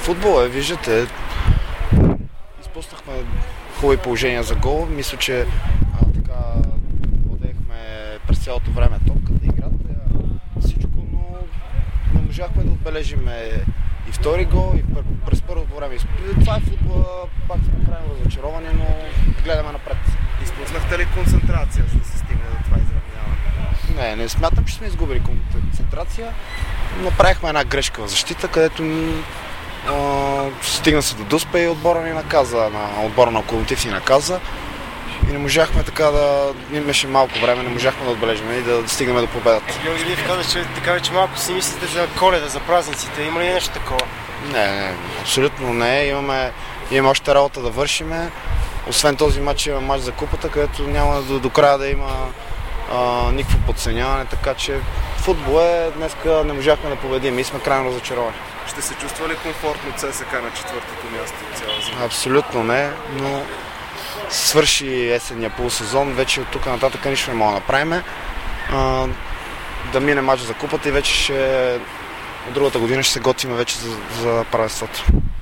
Футбол виждате, изпуснахме хубави положения за гол. Мисля, че така владеехме през цялото време топката, играта, всичко, но не можахме да отбележим и втори гол, и през първото време. Това е футбол, пак сме крайно разочаровани, но гледаме напред. Изпуснахте ли концентрация, за да се стигне до това изравняване? Не смятам, че сме изгубили концентрация. Направихме една грешка в защита, където стигна се до Дуспа и отбора на Локомотив ни наказа. И не можахме така да... Имаше малко време, не можахме да отбележим и да стигнем до победата. Георги Илиев каза, че малко си мислите за Коледа, за празниците. Има ли нещо такова? Не, абсолютно не. Имаме още работа да вършиме. Освен този матч има матч за купата, където няма до края да има никакво подценяване, така че футбол днеска не можахме да победим и сме крайно разочаровани. Ще се чувства ли комфортно ЦСКА на четвъртото място от цяла зима? Абсолютно не, но свърши есенния полусезон, вече от тук нататък нищо не мога да направим. Да мине матч за купата и вече от другата година ще се готвим вече за първенството.